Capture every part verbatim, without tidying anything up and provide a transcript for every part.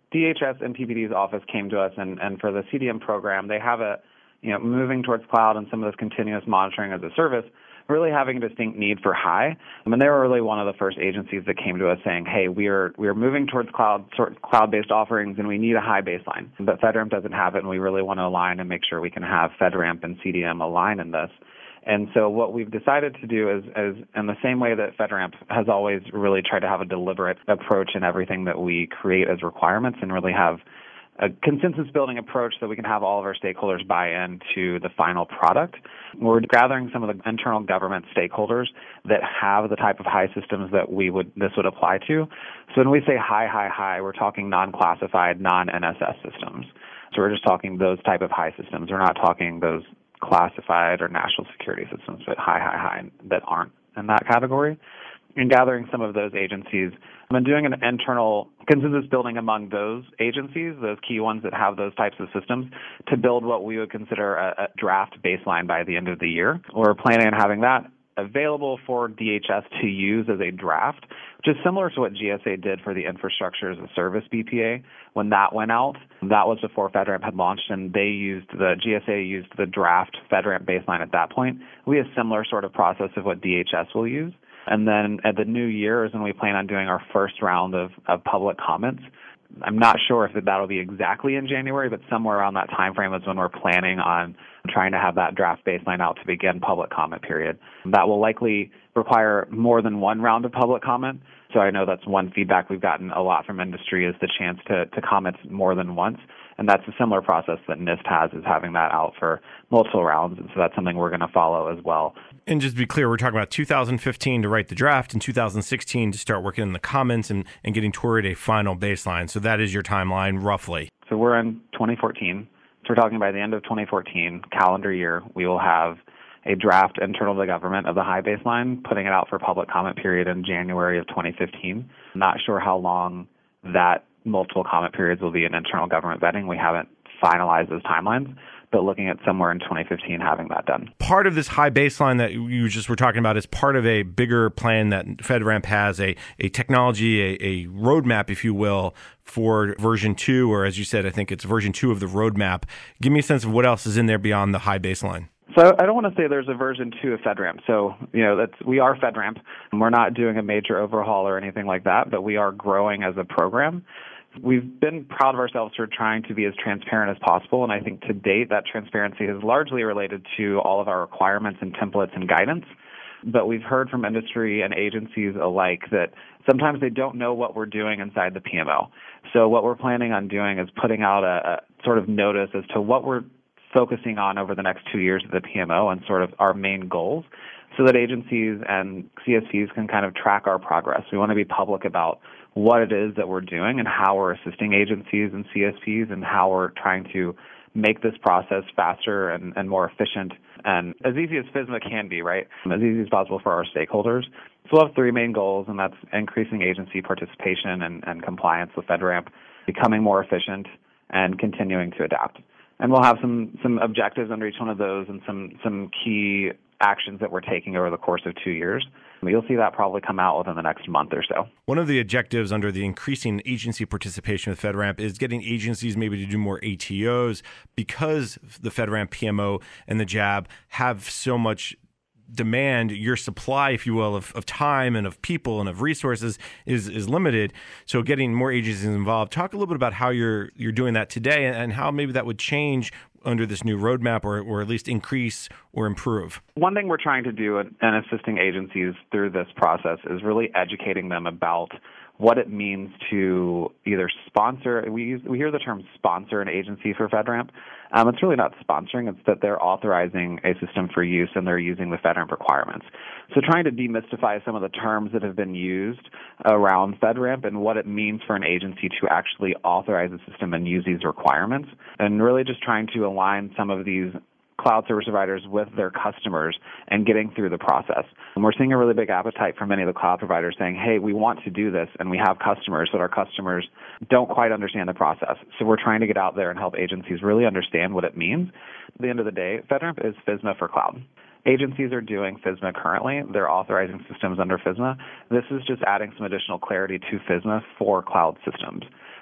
D H S and P P D's office came to us, and, and for the C D M program, they have a, you know, moving towards cloud and some of this continuous monitoring as a service, really having a distinct need for high. I mean, they were really one of the first agencies that came to us saying, hey, we are we are moving towards cloud sort cloud-based offerings, and we need a high baseline. But FedRAMP doesn't have it, and we really want to align and make sure we can have FedRAMP and C D M align in this. And so what we've decided to do is, is in the same way that FedRAMP has always really tried to have a deliberate approach in everything that we create as requirements and really have a consensus-building approach so we can have all of our stakeholders buy into the final product. We're gathering some of the internal government stakeholders that have the type of high systems that we would this would apply to. So when we say high, high, high, we're talking non-classified, non-N S S systems. So we're just talking those type of high systems. We're not talking those classified or national security systems, but high, high, high that aren't in that category. And gathering some of those agencies and doing an internal consensus building among those agencies, those key ones that have those types of systems, to build what we would consider a, a draft baseline by the end of the year. We're planning on having that available for D H S to use as a draft, which is similar to what G S A did for the Infrastructure as a Service B P A. When that went out, that was before FedRAMP had launched, and they used the G S A used the draft FedRAMP baseline at that point. We have a similar sort of process of what D H S will use. And then at the new year is when we plan on doing our first round of, of public comments. I'm not sure if that'll be exactly in January, but somewhere around that time frame is when we're planning on trying to have that draft baseline out to begin public comment period. That will likely require more than one round of public comment. So I know that's one feedback we've gotten a lot from industry is the chance to, to comment more than once. And that's a similar process that NIST has, is having that out for multiple rounds. And so that's something we're going to follow as well. And just to be clear, we're talking about two thousand fifteen to write the draft and two thousand sixteen to start working in the comments and, and getting toward a final baseline. So that is your timeline, roughly. So we're in twenty fourteen. So we're talking by the end of twenty fourteen, calendar year, we will have a draft internal to the government of the high baseline, putting it out for public comment period in January of twenty fifteen. I'm not sure how long that multiple comment periods will be in internal government vetting. We haven't finalized those timelines, but looking at somewhere in twenty fifteen having that done. Part of this high baseline that you just were talking about is part of a bigger plan that FedRAMP has, a, a technology, a, a roadmap, if you will, for version two, or as you said, I think it's version two of the roadmap. Give me a sense of what else is in there beyond the high baseline. So I don't want to say there's a version two of FedRAMP. So, you know, that's, we are FedRAMP. We're not doing a major overhaul or anything like that, but we are growing as a program. We've been proud of ourselves for trying to be as transparent as possible, and I think to date that transparency is largely related to all of our requirements and templates and guidance. But we've heard from industry and agencies alike that sometimes they don't know what we're doing inside the P M O. So what we're planning on doing is putting out a, a sort of notice as to what we're focusing on over the next two years of the P M O and sort of our main goals, so that agencies and C S Ps can kind of track our progress. We want to be public about what it is that we're doing and how we're assisting agencies and C S Ps and how we're trying to make this process faster and, and more efficient and as easy as FISMA can be, right? As easy as possible for our stakeholders. So we'll have three main goals, and that's increasing agency participation and, and compliance with FedRAMP, becoming more efficient, and continuing to adapt. And we'll have some, some objectives under each one of those and some, some key actions that we're taking over the course of two years. You'll see that probably come out within the next month or so. One of the objectives under the increasing agency participation with FedRAMP is getting agencies maybe to do more A T Os, because the FedRAMP P M O and the J A B have so much demand. Your supply, if you will, of, of time and of people and of resources is is limited. So getting more agencies involved. Talk a little bit about how you're you're doing that today and how maybe that would change under this new roadmap, or, or at least increase or improve. One thing we're trying to do in assisting agencies through this process is really educating them about what it means to either sponsor. We use, we hear the term sponsor an agency for FedRAMP. Um, it's really not sponsoring. It's that they're authorizing a system for use and they're using the FedRAMP requirements. So trying to demystify some of the terms that have been used around FedRAMP and what it means for an agency to actually authorize a system and use these requirements, and really just trying to align some of these cloud service providers with their customers and getting through the process. And we're seeing a really big appetite from many of the cloud providers saying, hey, we want to do this, and we have customers, but our customers don't quite understand the process. So we're trying to get out there and help agencies really understand what it means. At the end of the day, FedRAMP is FISMA for cloud. Agencies are doing FISMA currently. They're authorizing systems under FISMA. This is just adding some additional clarity to FISMA for cloud systems.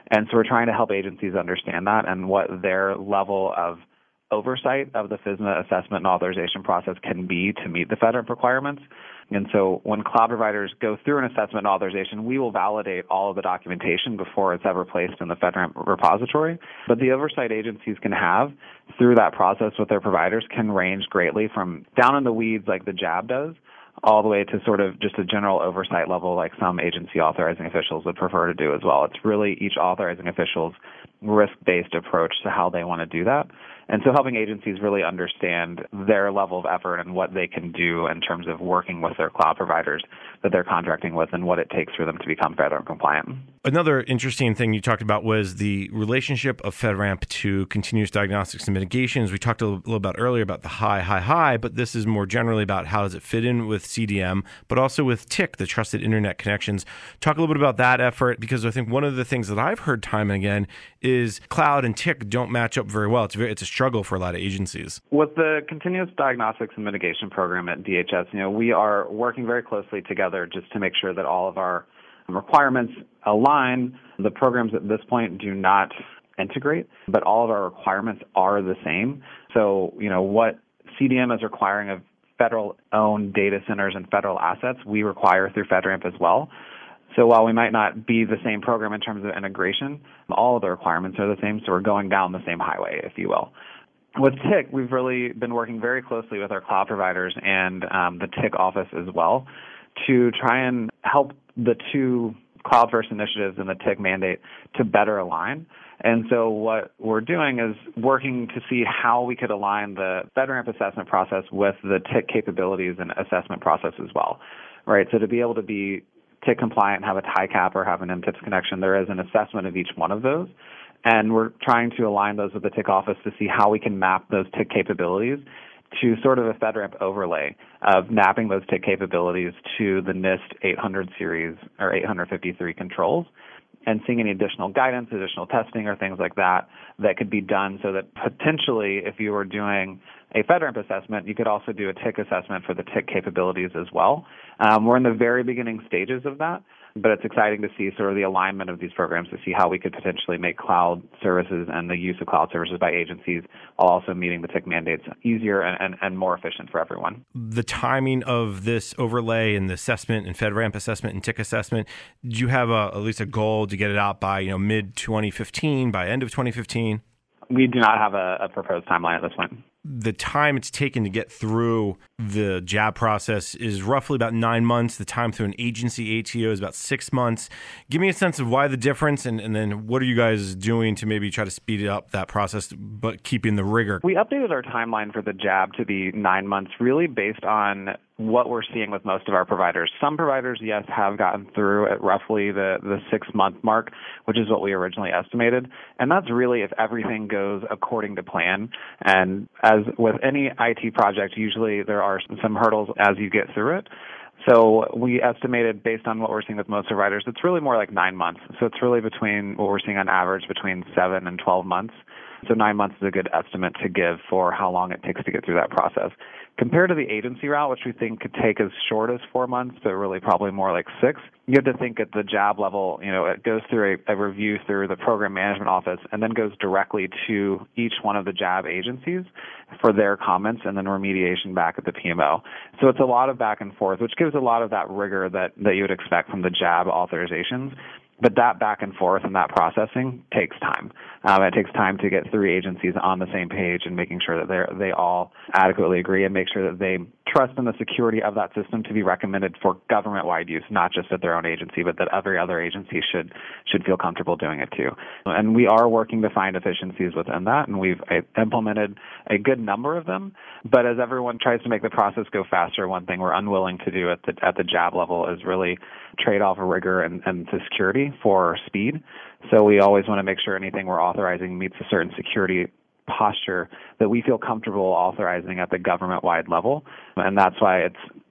And so we're trying to help agencies understand that and what their level of oversight of the FISMA assessment and authorization process can be to meet the FedRAMP requirements. And so when cloud providers go through an assessment and authorization, we will validate all of the documentation before it's ever placed in the FedRAMP repository. But the oversight agencies can have through that process with their providers can range greatly from down in the weeds like the J A B does, all the way to sort of just a general oversight level like some agency authorizing officials would prefer to do as well. It's really each authorizing official's risk-based approach to how they want to do that. And so helping agencies really understand their level of effort and what they can do in terms of working with their cloud providers that they're contracting with and what it takes for them to become FedRAMP compliant. Another interesting thing you talked about was the relationship of FedRAMP to continuous diagnostics and mitigations. We talked a little about earlier about the high, high, high, but this is more generally about how does it fit in with C D M, but also with T I C, the Trusted Internet Connections. Talk a little bit about that effort, because I think one of the things that I've heard time and again is cloud and T I C don't match up very well. It's very, it's a struggle for a lot of agencies. With the Continuous Diagnostics and Mitigation Program at D H S, you know, we are working very closely together just to make sure that all of our requirements align. The programs at this point do not integrate, but all of our requirements are the same. So, you know, what C D M is requiring of federal-owned data centers and federal assets, we require through FedRAMP as well. So while we might not be the same program in terms of integration, all of the requirements are the same, so we're going down the same highway, if you will. With T I C, we've really been working very closely with our cloud providers and um, the T I C office as well to try and help the two cloud first initiatives and the T I C mandate to better align. And so what we're doing is working to see how we could align the FedRAMP assessment process with the T I C capabilities and assessment process as well, right? So to be able to be T I C compliant and have a T I CAP or have an M T I P S connection, there is an assessment of each one of those. And we're trying to align those with the T I C office to see how we can map those T I C capabilities to sort of a FedRAMP overlay of mapping those T I C capabilities to the NIST eight hundred series or eight hundred fifty-three controls and seeing any additional guidance, additional testing or things like that that could be done so that potentially if you were doing a FedRAMP assessment, you could also do a T I C assessment for the T I C capabilities as well. Um, we're in the very beginning stages of that, but it's exciting to see sort of the alignment of these programs to see how we could potentially make cloud services and the use of cloud services by agencies while also meeting the T I C mandates easier and, and, and more efficient for everyone. The timing of this overlay and the assessment and FedRAMP assessment and T I C assessment, do you have a, at least a goal to get it out by, you know, mid twenty fifteen, by end of twenty fifteen? We do not have a, a proposed timeline at this point. The time it's taken to get through the J A B process is roughly about nine months. The time through an agency A T O is about six months. Give me a sense of why the difference, and, and then what are you guys doing to maybe try to speed up that process, but keeping the rigor? We updated our timeline for the J A B to be nine months, really based on what we're seeing with most of our providers. Some providers, yes, have gotten through at roughly the, the six-month mark, which is what we originally estimated. And that's really if everything goes according to plan. And as with any I T project, usually there are some hurdles as you get through it. So we estimated, based on what we're seeing with most providers, it's really more like nine months. So it's really between what we're seeing on average between seven and twelve months. So nine months is a good estimate to give for how long it takes to get through that process. Compared to the agency route, which we think could take as short as four months, but really probably more like six, you have to think at the J A B level, you know, it goes through a, a review through the program management office and then goes directly to each one of the J A B agencies for their comments and then remediation back at the P M O. So it's a lot of back and forth, which gives a lot of that rigor that, that you would expect from the J A B authorizations. But that back and forth and that processing takes time. Um, it takes time to get three agencies on the same page and making sure that they they all adequately agree and make sure that they trust in the security of that system to be recommended for government-wide use, not just at their own agency, but that every other agency should should feel comfortable doing it too. And we are working to find efficiencies within that, and we've implemented a good number of them. But as everyone tries to make the process go faster, one thing we're unwilling to do at the at the J A B level is really trade off rigor and, and the security for speed. So we always want to make sure anything we're authorizing meets a certain security posture that we feel comfortable authorizing at the government-wide level. And that's why it's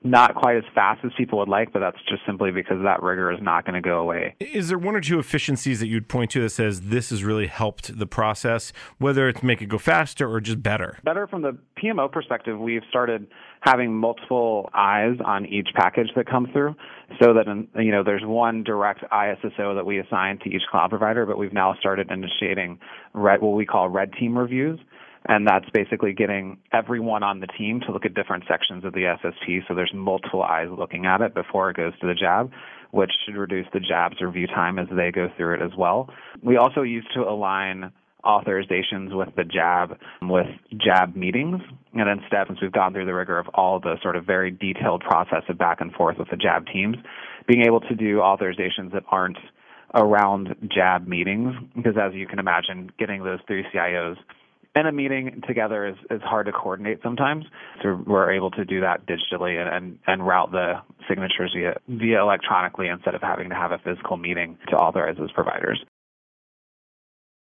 not quite as fast as people would like, but that's just simply because that rigor is not going to go away. Is there one or two efficiencies that you'd point to that says this has really helped the process, whether it's make it go faster or just better? Better from the P M O perspective, we've started having multiple eyes on each package that comes through, so that you know there's one direct I S S O that we assign to each cloud provider, but we've now started initiating red, what we call red team reviews. And that's basically getting everyone on the team to look at different sections of the S S P, so there's multiple eyes looking at it before it goes to the J A B, which should reduce the J A B's review time as they go through it as well. We also used to align authorizations with the J A B with J A B meetings, and instead, since we've gone through the rigor of all the sort of very detailed process of back and forth with the J A B teams, being able to do authorizations that aren't around J A B meetings, because as you can imagine, getting those three C I Os in a meeting together is, is hard to coordinate sometimes. So we're able to do that digitally and, and, and route the signatures via, via electronically instead of having to have a physical meeting to authorize those providers.